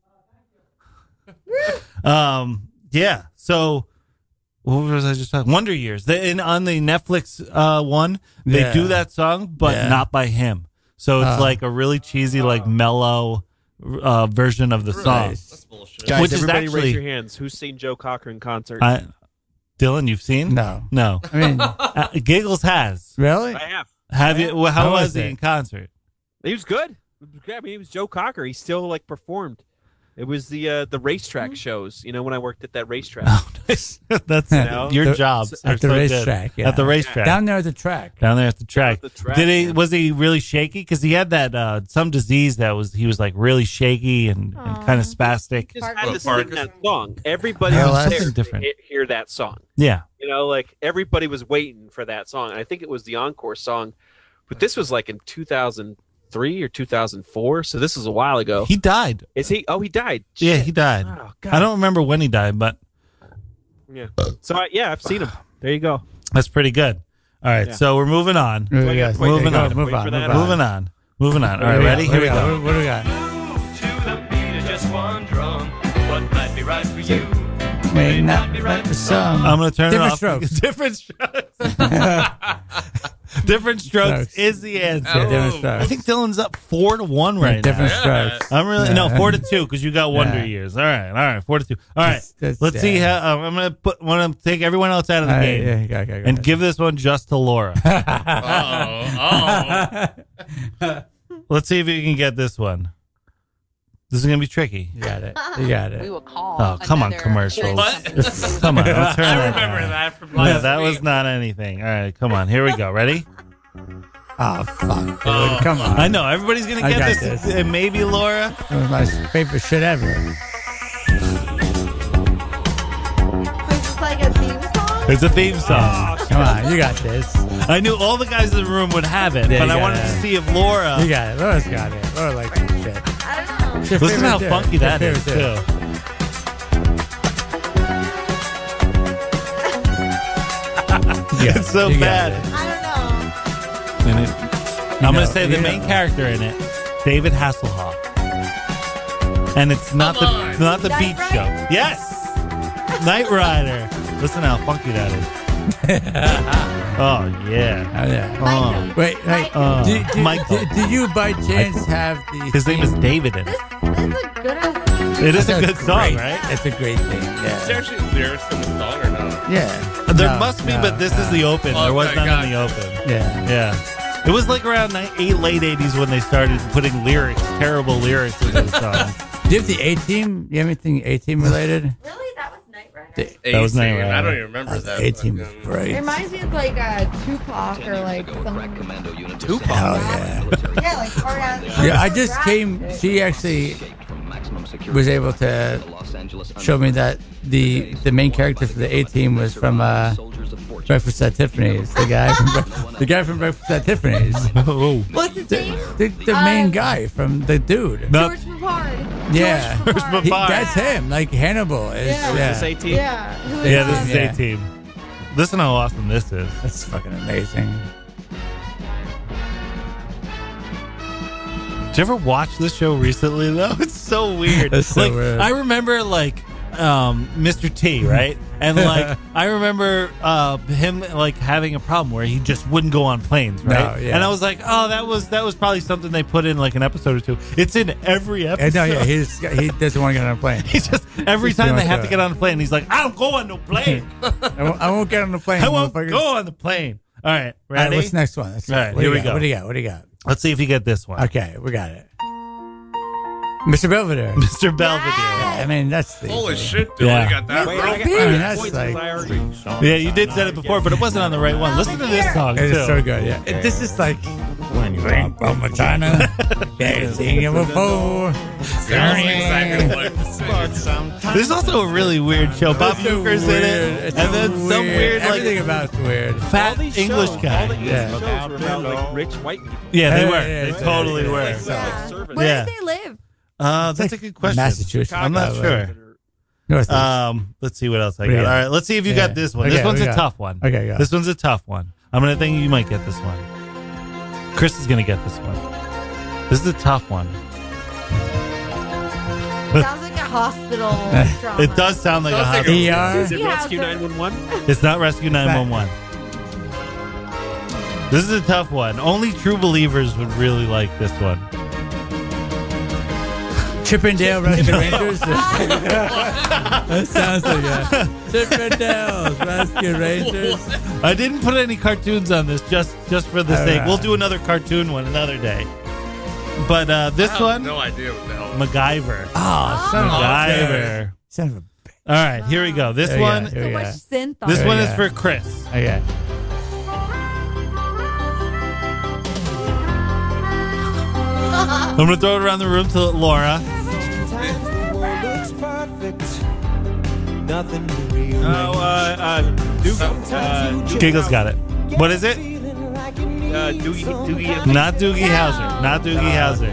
Yeah. So, what was I just talking? Wonder Years. On the Netflix one, they Yeah. do that song, but Yeah. not by him. So it's Oh. like a really cheesy, like mellow version of the song. That's bullshit. Guys, Which is everybody actually- raise your hands. Who's seen Joe Cocker in concert? Dylan, you've seen? No. No. I mean, Giggles has. really? I have. Have you? Well, how How was was he it? in concert? He was good. I mean, he was Joe Cocker. He still like performed. It was the racetrack shows. You know, when I worked at that racetrack. Oh, nice. That's know? your The- jobs are at the so good. racetrack, yeah. At the racetrack. Down there at the track. Down there at the track. At the track, Did he? yeah. Was he really shaky? Because he had that some disease that he was like really shaky and kind of spastic. Just had to What, sing Parkinson? that song. Everybody Oh, was that's there different. to hear that song. Yeah. You know, like everybody was waiting for that song. And I think it was the encore song, but this was like in 2003 or 2004. So this was a while ago. He died. Is he? Oh, he died. Yeah, Shit. he died. Oh, God. I don't remember when he died, but Yeah. So I've seen him. There you go. that's pretty good. All right, Yeah. so we're moving on. Moving Wait, on. moving on. Move Wait on. for Move that. on. Moving on. Moving on. All right, What do we ready? got? Here we go. What do we got? To the beat of just one drum. What might be right for you May not be right for some. I'm going to turn Different it off. strokes. Different strokes. Different strokes is the answer. Yeah, different Oh. strokes. I think Dylan's up 4-1 right Different now. strokes. I'm really Yeah. no 4-2 because you got Wonder Yeah. Years. All right, 4-2. All right, That's- let's see yeah. how I'm gonna take everyone else out of the All right, game yeah, go and ahead. give this one just to Laura. Oh. Let's see if you can get this one. This is gonna be tricky. You got it. You got it. We will call. Oh, come on, another- commercials. What? Come on, don't turn I that remember down. that from Yeah, last that week. was not anything. All right, come on. Here we go. Ready? Oh, fuck. Dude, come on. I know everybody's gonna I get got this, this. and maybe Laura. It was my favorite shit ever. Is this like a theme song? It's a theme song. Come on, you got this. I knew all the guys in the room would have it, Yeah, but you I got wanted it. to see if Laura. You got it. Laura's got it. Laura likes this shit. I don't know. It's your Listen favorite how too. funky It's your that is favorite too. Yeah, It's so you got bad. it. I don't know. And I'm know, going to say the you main know. character in it, David Hasselhoff, and it's not Come on. not the Knight beach Rider? show. Yes, Knight Rider. Listen how funky that is. Oh yeah. Oh yeah. Oh. Wait, Michael. do you by chance have the? His name is David in it. This is a good ass. It is a That's good song, great. right? It's a great thing. Is Yeah. there actually lyrics in the song or no? Yeah. There No, must be, no, but this is no. the open. There was Okay, none in the gotcha. open. Yeah. Yeah. It was like around late 80s when they started putting lyrics, terrible lyrics into the song. Do you have the A-Team? You have anything A-Team related? Really? That was Knight Rider? That was A-Team. Knight Rider. I don't even remember that. A-Team was fucking- great. It reminds me of like Tupac or like some. Tupac. Hell yeah. Yeah, like Ariana. Yeah, I just came. She actually was able to show me that the main character for the A-Team was from Breakfast at Tiffany's. The guy from Breakfast at Tiffany's. Oh. What's his name? The main guy from the dude. No. George Papard. Yeah, George Papard. He- that's him. Like Hannibal is. Yeah. Yeah, This A-Team? Yeah. Yeah, this is Yeah. A-Team. Listen how awesome this is. that's fucking amazing. Did you ever watch this show recently though? It's so weird. It's so like weird. I remember like Mr. T, right? And like I remember him like having a problem where he just wouldn't go on planes, right? No, yeah. And I was like, oh, that was probably something they put in like an episode or two. It's in every episode. No, yeah, he doesn't want to get on a plane. He's just every Just time doing they have to it. get on a plane, he's like, I don't go on no plane. I won't get on the plane. I won't motherfuckers. go on the plane. All right, All right, ready? what's next one? All right, here we go. What do you got? What do you got? Let's see if you get this one. Okay, we got it. Mr. Belvedere. Mr. Belvedere. I mean, that's the. Holy shit, dude! Yeah. You got that Wait, wrong. I got I mean, that's points like. 'cause I already- Yeah, you did said it before, but it wasn't on the right one. Listen to this song It is too. so good, yeah. This is like when you come from China, they're seeing you before. Sounds exactly like the same. This is also a really weird show. Bob It's so Uecker's in weird. it, It's and so then some weird like everything about it's weird. All fat these English shows, guy. All these Yeah. shows were about like rich white people. Yeah, they Yeah, were. yeah, They yeah, totally yeah, were. Like Yeah. servants. Where Yeah. did they live? That's a good question. Massachusetts. I'm not sure. Northeast. Let's see what else I What do got. you All got? right, let's see if you Yeah. got this one. Okay, This one's what a do you got? tough one. Okay, go. This one's a tough one. I'm gonna think you might get this one. Chris is gonna get this one. This is a tough one. Sounds like a hospital drama. It does sound like a Sounds like hospital. ER. Is it Yeah, Rescue so- 911? It's not Rescue 911. This is a tough one. Only true believers would really like this one. Chippendale Rescue Rangers. That sounds like a Chippendales Rescue Rangers. I didn't put any cartoons on this just for the All sake. right. We'll do another cartoon one another day. But this I have one, no idea what the hell. MacGyver. Oh, son of a MacGyver. Son of a bitch. All right, here we go. This There you one, go. So much synth on this it. one Yeah. is for Chris. Okay. I'm gonna throw it around the room to Laura. Giggles got it. What is it? Doogie. Not Doogie Howser. Not Doogie Howser.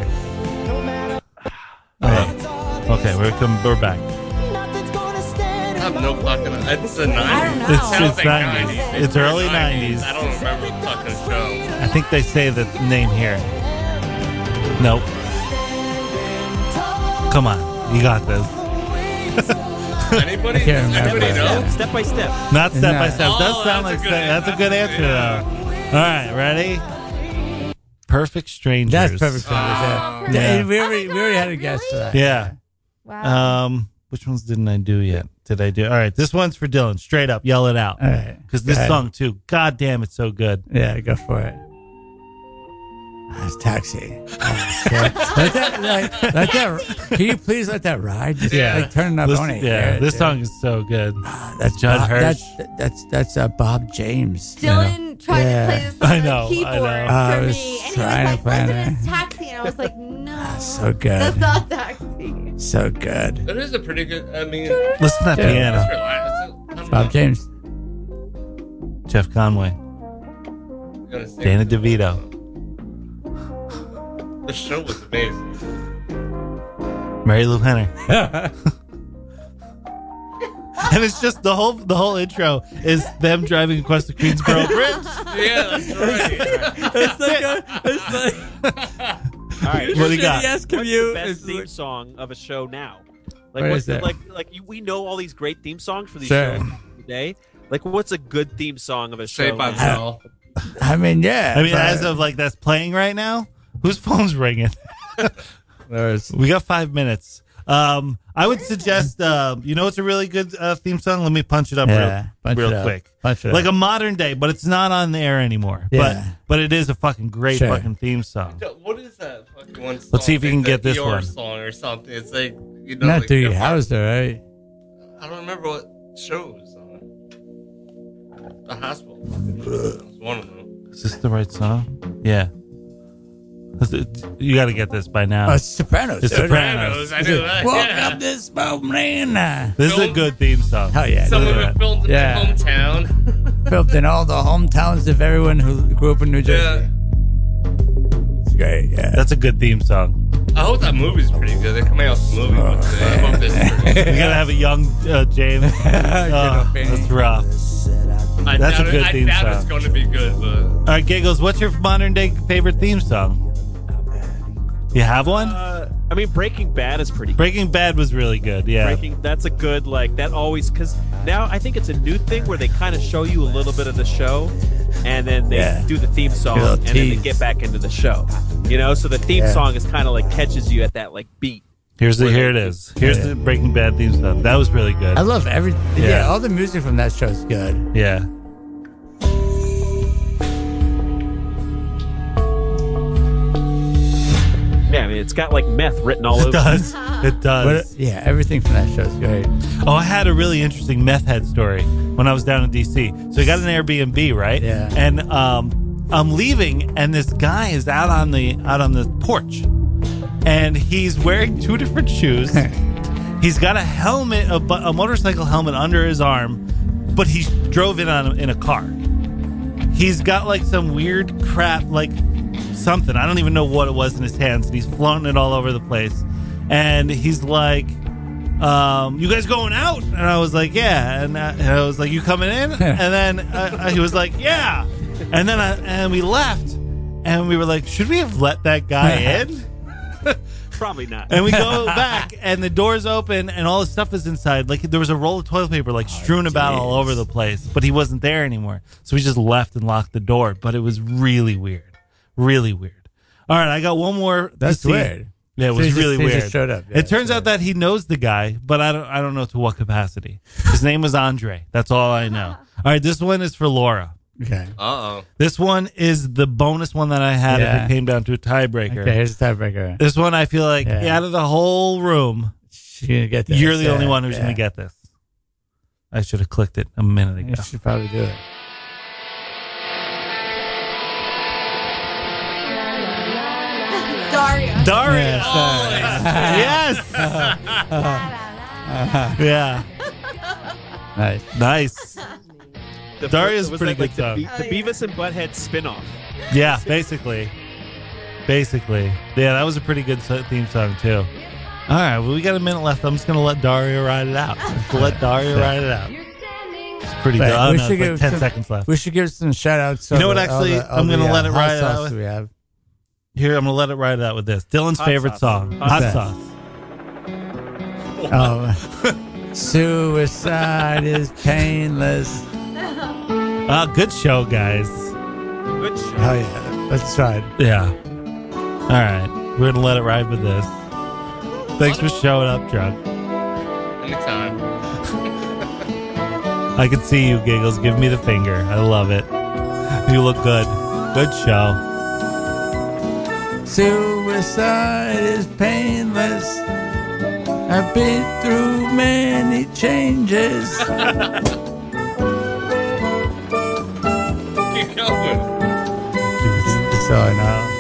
Okay, we're back. I have no fucking. It's the 90s. I don't know. It's Sounds like 90s. 90s. It's early 90s. I don't remember the fucking show. I think they say the name here. Nope. Come on, you got this. Anybody? I can't Does anybody remember. know? Step by step. Not step by No. step. Does Oh, sound that's like a good that's a good answer though. All right, ready? Perfect Strangers. That's perfect. Oh, Yeah. Yeah. We already had a guess for that. Yeah. Wow. Which ones didn't I do yet? Did I do? All right, this one's for Dylan. Straight up, yell it out. All right. Because this Go ahead. song too. God damn, it's so good. Yeah, go for it. That's Taxi. let that. Can you please let that ride? Just, Yeah. like turn it up on it. Yeah, this song is so good. That's Judd Bob, Hirsch. That's Bob James. Dylan tried Yeah. to play this on I know, the keyboard I know. I for was me, and he was trying to like, plan "Listen, it. it's Taxi," and I was like, "No, So good. that's not Taxi." So good. That is a pretty good. I mean, Listen to that Yeah. piano. let's relax. I don't Bob know. James. Jeff Conway. I'm gonna sing Danny it. DeVito. The show was amazing. Mary Lou Henner. And it's just the whole intro is them driving across the Queensboro Bridge. Yeah, that's right. All right. What do you got? What's the best theme song of a show now? Like What what's is the, that? we know all these great theme songs for these Sure. shows today. Like, what's a good theme song of a show? Saved by the Bell. I mean, yeah. I mean, but as of like that's playing right now, whose phone's ringing? there's We got 5 minutes. I would suggest, it's a really good theme song. Let me punch it up punch real it up. quick. Punch it Like up. a modern day, but it's not on the air anymore. Yeah. But it is a fucking great Sure. fucking theme song. What is that fucking one song? Let's see if you can get this Eeyore one. song or something. It's like, Not like Doogie Howser, right? I don't remember what show it was on. The hospital. It was one of them. Is this the right song? Yeah. You got to get this by now. Oh, Sopranos. It's dude. Sopranos. I knew that. Woke Yeah. up this morning. This is a good theme song. Hell yeah. Some of dude. it filmed in Yeah. my hometown. Filmed in all the hometowns of everyone who grew up in New Jersey. Yeah. It's great, yeah. That's a good theme song. I hope that movie's pretty good. They're coming out with the movie. But I hope this is pretty good. You got to have a young James. Oh, that's rough. I That's a doubt good I theme doubt song. it's going to be good, but All right, Giggles, what's your modern day favorite theme song? You have one? I mean, Breaking Bad is pretty good. Breaking Bad was really good. Yeah. That's a good, like, that always, because now I think it's a new thing where they kind of show you a little bit of the show and then they Yeah. do the theme song Little and then they tease. get back into the show. So the theme Yeah. song is kind of like catches you at that, like, beat. Here it is. Here's the Breaking Bad theme song. That was really good. I love everything. Yeah. Yeah, all the music from that show is good. Yeah. Yeah, I mean, it's got, like, meth written all over It does. It does. But yeah, everything from that show is great. Oh, I had a really interesting meth head story when I was down in DC. So I got an Airbnb, right? Yeah. And I'm leaving, and this guy is out on the porch, and he's wearing two different shoes. He's got a helmet, a motorcycle helmet under his arm, but he drove in a car. He's got like some weird crap, like something. I don't even know what it was in his hands, and he's flaunting it all over the place. And he's like, you guys going out? And I was like, yeah. And I was like, you coming in? And then he was like, yeah. And then and we left, and we were like, should we have let that guy in? Probably not. And we go back, and the door's open, and all the stuff is inside. Like, there was a roll of toilet paper, like, strewn about all over the place, but he wasn't there anymore. So we just left and locked the door, but it was really weird. Really weird. All right, I got one more. That's to see. weird. Yeah, it So was he just- really he weird. just showed up. Yeah, it turns that's out that he knows the guy, but I don't know to what capacity. His name was Andre. That's all I know. All right, this one is for Laura. Okay. uh-oh. This one is the bonus one that I had if Yeah. it came down to a tiebreaker. Okay, here's the tiebreaker. This one, I feel like, Yeah. out of the whole room, She's gonna get this. you're the only Yeah, one who's yeah. going to get this. I should have clicked it a minute ago. You should probably do it. Daria. Daria. Yeah, Yes. Yeah. Nice. Nice. Daria's was pretty that, like, good song. the Beavis and Butthead spinoff. Yeah, basically. Basically. Yeah, that was a pretty good theme song, too. All right, well, we got a minute left. I'm just going to let Daria ride it out. Just let Daria ride it out. It's pretty Right, good. Oh, we no, should it's like give 10 some- seconds left. We should give some shout outs. You know what, actually, I'm gonna let it ride out with- We have. Here, I'm going to let it ride it out with this. Dylan's Hot favorite sauce. song. Hot Hot sauce. sauce. Oh, suicide is painless. Oh, good show, guys. Good show. Oh yeah, let's try it. Yeah. All right. We're going to let it ride with this. Thanks for showing up, Drunk. Anytime. I can see you, Giggles. Give me the finger. I love it. You look good. Good show. Suicide is painless. I've been through many changes. Keep going. That's all I know.